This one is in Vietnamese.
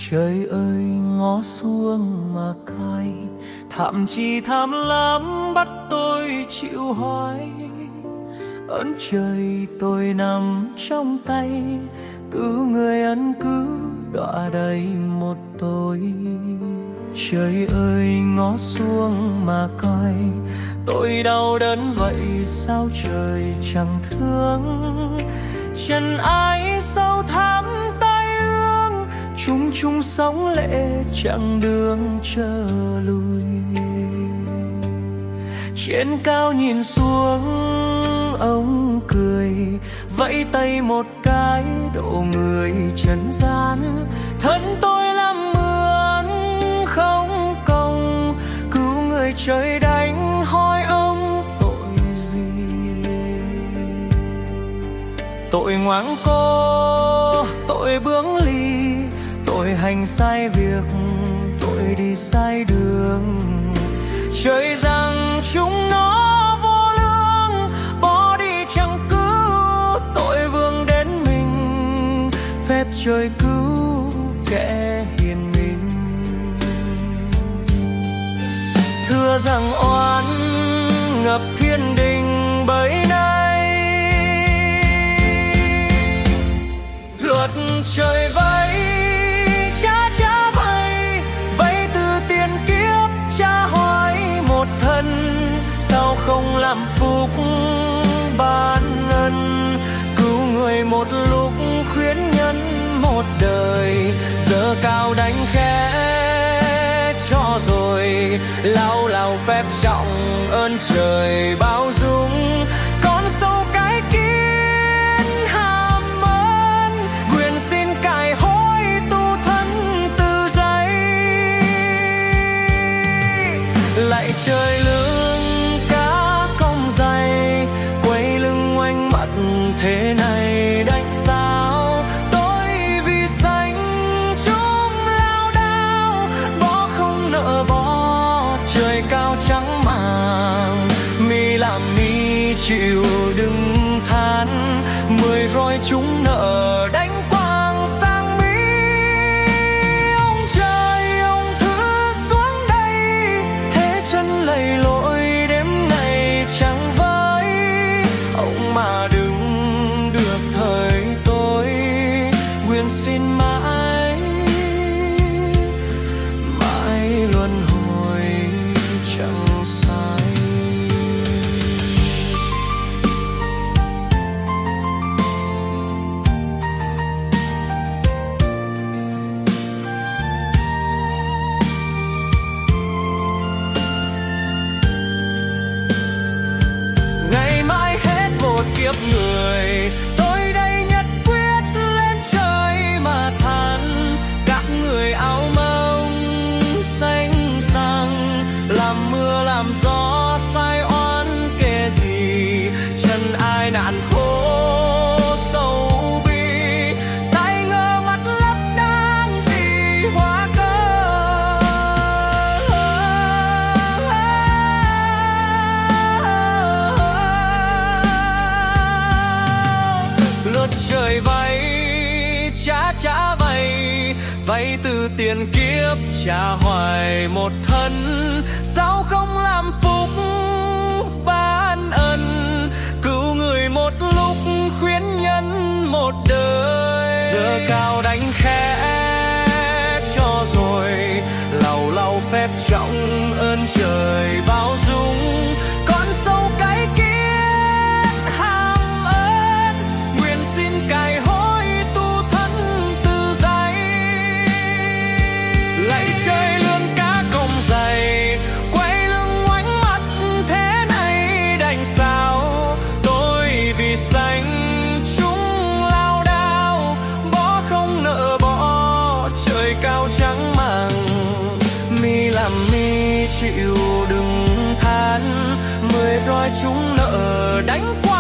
Trời ơi ngó xuống mà cay, thậm chí tham lắm bắt tôi chịu hoài. Ơn trời tôi nằm trong tay, cứu người ân cứu đọa đầy một tôi. Trời ơi ngó xuống mà coi, tôi đau đớn vậy sao trời chẳng thương. Trần ai sâu thẳm tai ương, chung chung sóng lệ chẳng đường trở lui. Trên cao nhìn xuống ông cười, vẫy tay một cái độ người trần gian. Thân tôi làm mướn không công, cứu người trời đánh hỏi ông tội gì. Tội ngoáng cô, tội bướng lì, tội hành sai việc, tội đi sai đường. Trời rằng chúng nó vô lương, bỏ đi chẳng cứu tội vương đến mình. Phép trời cứu kẻ hiền minh. Thưa rằng oán ngập thiên đình bấy nay, luật trời vẫy cha cha vẫy, vẫy từ tiền kiếp cha hoài một thân. Sao không làm phúc ban ân, cứu người một lúc khuyến nhân một đời. Giờ cao đánh khẽ cho rồi, lao lao phép trọng ơn trời bao dung. Con sâu cái kiến hàm ơn, nguyện xin cải hối tu thân từ giây. Lạy trời lương cá cong dày, quay lưng ngoảnh mặt thế này đành sao. Tôi vì sánh chúng lao đao, bỏ không nợ bỏ trời cao trắng màng. Mi làm mi chịu đừng than, 10 roi chúng nợ đánh quang sang mi. Ông trời ông thứ xuống đây, thế chân lầy lội đêm ngày chẳng với. Ông mà đừng được thời tôi, nguyện xin mãi mãi luân hồi chẳng sai. Ngày mai hết một kiếp người, tôi đây nhất quyết lên trời mà than. Các người áo mông xanh sang, làm mưa làm gió sai oán kể gì. Chân ai nạn khổ sâu bi, tay ngơ mắt lấp đang gì hóa cơ. Luật trời vẫy cha cha vẫy, vẫy từ tiền kiếp cha hoài một thân. Sao không làm phúc ban ân, cứu người một lúc khuyến nhân một đời. Giờ cao đánh khẽ cho rồi, lau lau phép trọng ơn trời bao dung. Con sâu cái kiến hàm ơn, nguyện xin cải hối tu thân từ giây. Lạy trời lương cá cong dày, quay lưng ngoảnh mặt thế này đành sao. Tôi vì sánh chúng lao đao, bỏ không nợ bỏ trời cao trắng màng. Mi làm mi chịu đừng than, 10 roi chúng nợ đánh qua.